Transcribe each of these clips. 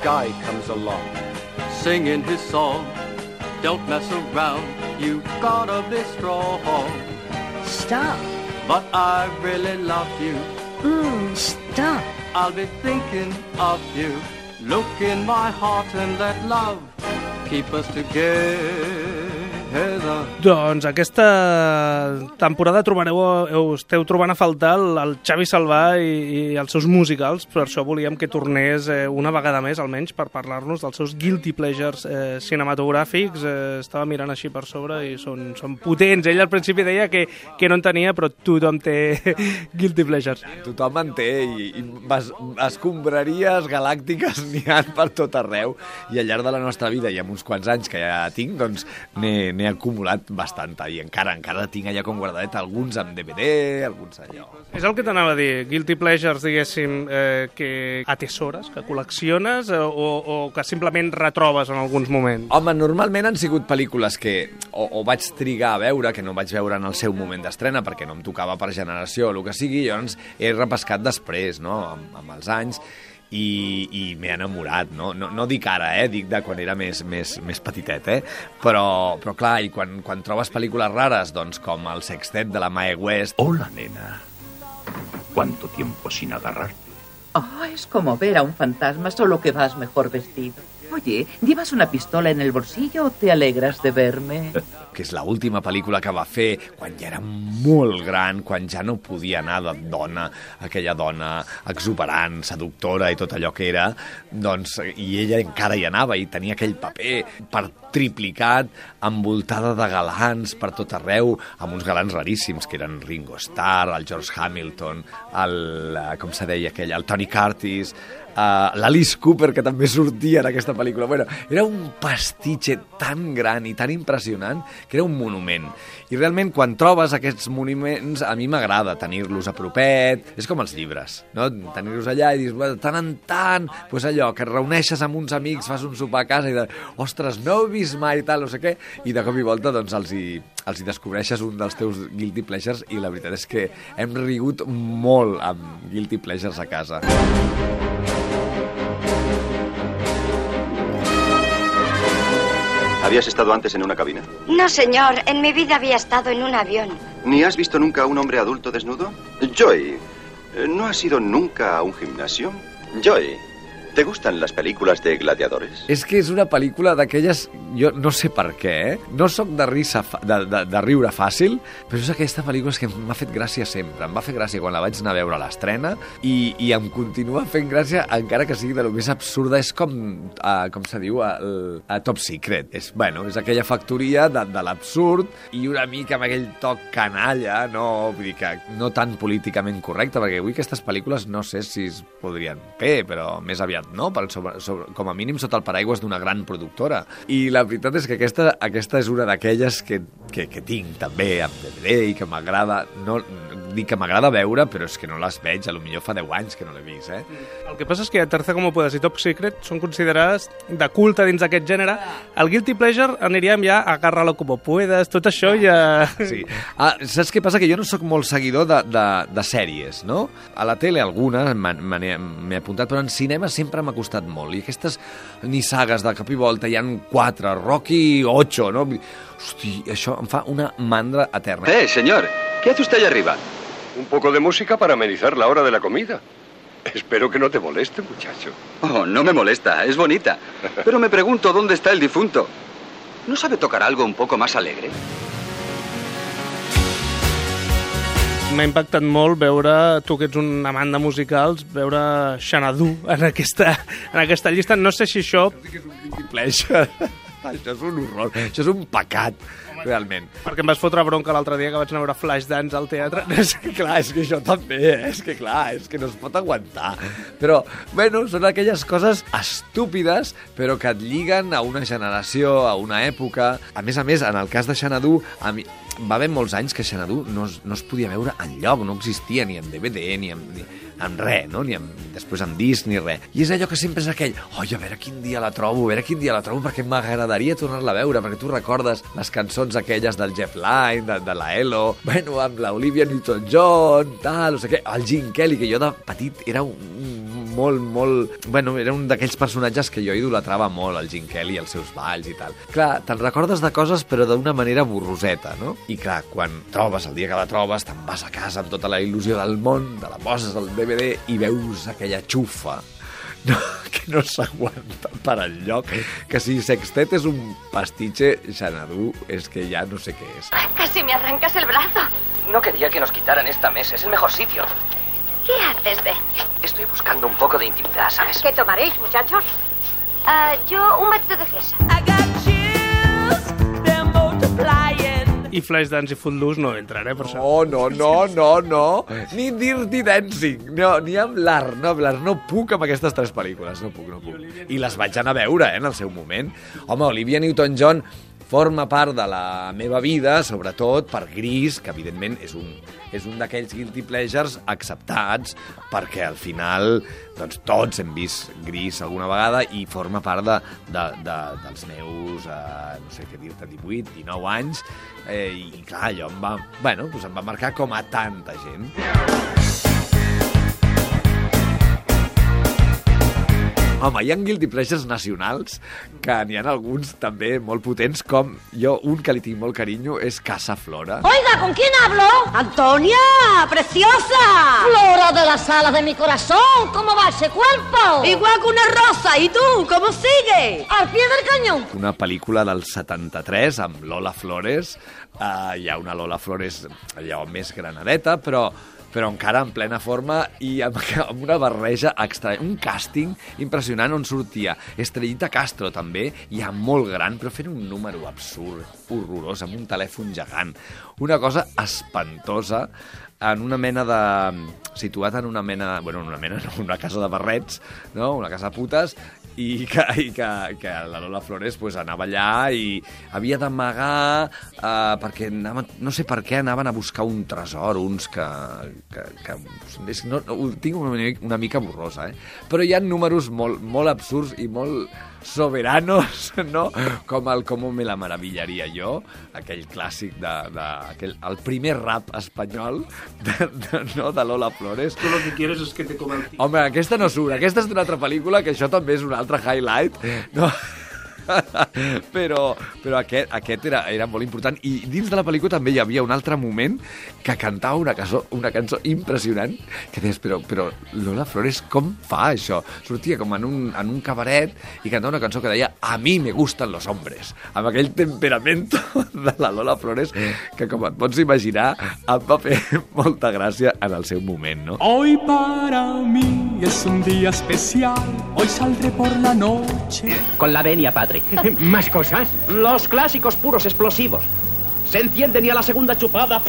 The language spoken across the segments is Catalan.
guy comes along, singing his song. Don't mess around, you've gotta be strong. Stop. But I really love you. Stop. I'll be thinking of you. Look in my heart and let love keep us together. Doncs aquesta temporada esteu trobant a faltar el Xavi Salvà i els seus musicals, per això volíem que tornés una vegada més, almenys, per parlar-nos dels seus guilty pleasures cinematogràfics. Estava mirant així per sobre i són potents. Ell al principi deia que no en tenia, però tothom té guilty pleasures. Tothom en té i escombraries galàctiques n'hi ha per tot arreu, i al llarg de la nostra vida i amb uns quants anys que ja tinc, doncs n'he acumulat bastant, i encara tinc allà com guardadet, alguns amb DVD, alguns allò. És el que t'anava a dir, guilty pleasures, diguéssim, que atesores, que col·lecciones o que simplement retrobes en alguns moments? Home, normalment han sigut pel·lícules que o vaig trigar a veure, que no vaig veure en el seu moment d'estrena perquè no em tocava per generació o el que sigui, llavors he repescat després, no?, amb els anys, i m'he enamorat, no dic ara, dic de quan era més petitet, però clar, i quan trobes pel·lícules rares, doncs com El sextet de la Mae West... Hola, nena. ¿Cuánto tiempo sin agarrarte? Es como ver a un fantasma, solo que vas mejor vestido. Oye, ¿llevas una pistola en el bolsillo o te alegras de verme? Que és l'última pel·lícula que va fer quan ja era molt gran, quan ja no podia anar de dona, aquella dona exuberant, seductora i tot allò que era, doncs, i ella encara hi anava i tenia aquell paper per triplicat, envoltada de galants per tot arreu, amb uns galants raríssims, que eren Ringo Starr, el George Hamilton, com se deia aquell, el Tony Curtis, l'Alice Cooper, que també sortia en aquesta pel·lícula. Bueno, era un pastitxe tan gran i tan impressionant que era un monument. I realment, quan trobes aquests monuments, a mi m'agrada tenir-los a propet. És com els llibres, no? Tenir-los allà i dir, de tant en tant, doncs allò, que et reuneixes amb uns amics, fas un sopar a casa i de, ostres, no he vist mai tal, no sé què, i de cop i volta doncs els hi descobreixes un dels teus guilty pleasures, i la veritat és que hem rigut molt amb guilty pleasures a casa. ¿Habías estado antes en una cabina? No, señor. En mi vida había estado en un avión. ¿Ni has visto nunca a un hombre adulto desnudo? Joy, ¿no has ido nunca a un gimnasio? Joy, ¿te gustan las películas de gladiadores? És que és una pel·lícula d'aquelles... Jo no sé per què, no sóc de riure fàcil, però és aquesta pel·lícula que m'ha fet gràcia sempre. Em va fer gràcia quan la vaig anar a veure a l'estrena i em continua fent gràcia encara que sigui de lo més absurda. És com se diu, a Top Secret. És aquella factoria de l'absurd i una mica amb aquell toc canalla, no, vull dir que no tan políticament correcte, perquè avui aquestes pel·lícules no sé si es podrien fer, però més aviat no, com a mínim sota el paraigües d'una gran productora. I la veritat és que aquesta és una d'aquelles que tinc també amb DVD i que m'agrada, no dic que m'agrada veure, però és que no les veig, potser fa 10 anys que no l'he vist, El que passa és que Tercer como puedas i Top Secret són considerades de culte dins d'aquest gènere. El Guilty Pleasure aniríem ja a Agárralo como puedas, tot això ja... Sí. Saps què passa? Que jo no sóc molt seguidor de sèries, no? A la tele alguna m'he apuntat, però en cinema sempre m'ha costat molt. I aquestes sagues de cap i volta hi ha 4, Rocky 8, no? Hosti, això em fa una mandra eterna. Señor, ¿qué hace usted allá arriba? Un poco de música para amenizar la hora de la comida. Espero que no te moleste, muchacho. Oh, no me molesta, es bonita. Pero me pregunto, ¿dónde está el difunto? ¿No sabe tocar algo un poco más alegre? M'ha impactat molt veure, tu que ets un amant de musicals, veure Xanadu en aquesta llista. No sé si això... És un guilty pleasure. Això és un horror, això és un pecat, realment. Perquè em vas fotre bronca l'altre dia que vaig anar a veure Flashdance al teatre. És que clar, és que això també, és que no es pot aguantar. Però, són aquelles coses estúpides, però que et lliguen a una generació, a una època. A més, en el cas de Xanadu, va haver molts anys que Xanadu no es podia veure enlloc, no existia ni en DVD, ni en... amb res, no? Després amb disc ni res. I és allò que sempre és aquell, a veure quin dia la trobo, perquè m'agradaria tornar-la a veure, perquè tu recordes les cançons aquelles del Jeff Lynne, de la Elo, bueno, amb la Olivia Newton-John, tal, no sé què, el Gene Kelly, que jo de petit era era un d'aquells personatges que jo idolatrava molt, el Gene Kelly, els seus balls i tal. Clar, te'n recordes de coses, però d'una manera borroseta, no? I clar, quan trobes, el dia que la trobes, te'n vas a casa amb tota la il·lusió del món, te la poses al DVD i veus aquella xufa que no s'aguanta per enlloc, que si Sextet és un pastiche, Xanadu és que ja no sé què és. Casi me arrancas el brazo. No quería que nos quitaran esta mesa, es el mejor sitio. ¿Qué haces, Ben? Estoy buscando un poco de intimidad, ¿sabes? ¿Qué tomaréis, muchachos? Yo un batido de fresa. I Flashdance i Footloose no entren, per això. No. Ni Dirty Dancing, ni amb l'art, no puc amb aquestes 3 pel·lícules, no puc. I les vaig anar a veure, en el seu moment. Home, Olivia Newton-John forma part de la meva vida, sobretot per Grease, que evidentment és un d'aquells guilty pleasures acceptats, perquè al final doncs, tots hem vist Grease alguna vegada i forma part dels meus, no sé què dir-te, 18, 19 anys, i clar, allò em va marcar com a tanta gent. Home, hi ha guilty pleasures nacionals, que n'hi ha alguns també molt potents, com un que li tinc molt carinyo és Casa Flora. Oiga, ¿con quién hablo? ¡Antonia, preciosa! Flora de las alas de mi corazón, ¿cómo va ese cuerpo? Igual que una rosa, ¿y tú, cómo sigue? Al pie del cañón. Una pel·lícula del 73 amb Lola Flores. Hi ha una Lola Flores allò més granadeta, però encara en plena forma i amb una barreja estranya, un càsting impressionant on sortia Estrellita Castro també, ja molt gran, però fent un número absurd, horrorós, amb un telèfon gegant. Una cosa espantosa, en una mena de... situat en una casa de barrets, no? Una casa de putes, i que la Lola Flores pues, anava allà i havia d'amagar perquè no sé per què anaven a buscar un tresor, uns que no, ho tinc una mica borrosa, però hi ha números molt absurds i molt soberanos, no? Com el Cómo me la maravillaria yo, aquell clàssic el primer rap espanyol de Lola Flores. Tu lo que quieres es que te coma el tío. Home, aquesta no surt, aquesta és d'una altra pel·lícula, que això també és un altre highlight, no? però aquest era molt important, i dins de la pel·lícula també hi havia un altre moment que cantava una cançó impressionant, que deies, però Lola Flores com fa això? Sortia com en un cabaret i cantava una cançó que deia A mí me gustan los hombres, amb aquell temperamento de la Lola Flores que, com et pots imaginar, em va fer molta gràcia en el seu moment, no? Hoy para mí es un día especial, hoy saldré por la noche. Con la venia, padre. ¿Más cosas? Los clásicos puros explosivos. Se encienden y a la segunda chupada...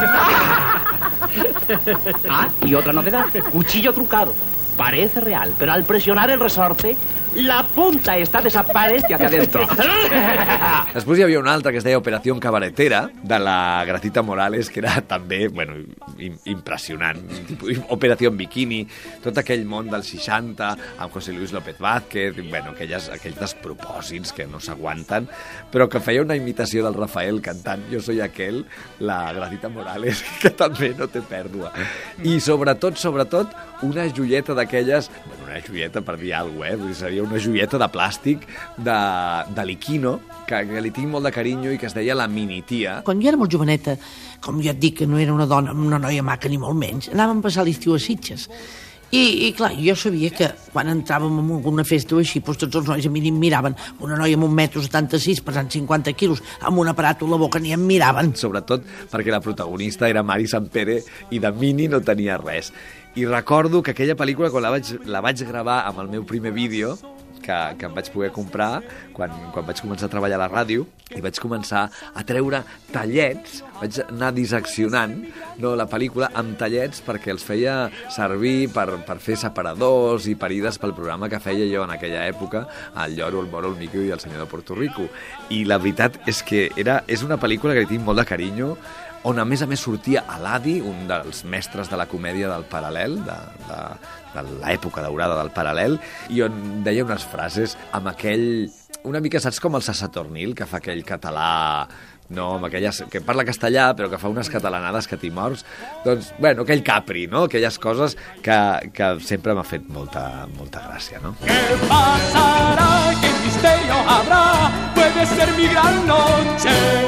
y otra novedad. Cuchillo trucado. Parece real, pero al presionar el resorte, la punta desaparece hacia adentro. Després hi havia una altra que es deia Operació Cabaretera, de la Gracita Morales, que era també, impressionant. Operació Bikini, tot aquell món dels 60, amb José Luis López Vázquez, aquells despropòsits que no s'aguanten, però que feia una imitació del Rafael cantant Jo soy aquel, la Gracita Morales, que també no té pèrdua. I sobretot, una joieta d'aquelles, una joieta per dir alguna cosa, seria una joieta de plàstic de l'Iquino, que li tinc molt de carinyo i que es deia la mini-tia. Quan jo era molt joveneta, com ja et dic que no era una noia maca ni molt menys, anàvem a passar l'estiu a Sitges. I clar, jo sabia que quan entràvem en alguna festa o així, doncs tots els nois a mi ni em miraven. Una noia amb 1,76 m, pesant 50 quilos, amb un aparato a la boca, ni em miraven. Sobretot perquè la protagonista era Mari Sampere i de mini no tenia res. I recordo que aquella pel·lícula, quan la vaig gravar amb el meu primer vídeo, que em vaig poder comprar quan vaig començar a treballar a la ràdio, i vaig començar a treure tallets, vaig anar disseccionant la pel·lícula amb tallets perquè els feia servir per fer separadors i parides pel programa que feia jo en aquella època, El lloro, el moro, el mico i el senyor de Puerto Rico. I la veritat és que és una pel·lícula que li tinc molt de carinyo, on a més sortia Eladi, un dels mestres de la comèdia del Paral·lel, de l'època daurada del Paral·lel, i on deia unes frases amb aquell... Una mica, saps com el Sassatornil, que fa aquell català... No, amb aquelles, que parla castellà, però que fa unes catalanades que t'hi mors. Doncs, bueno, aquell Capri, no? Aquelles coses que sempre m'ha fet molta gràcia, no? ¿Qué pasará? ¿Qué misterio habrá? Puede ser mi gran noche.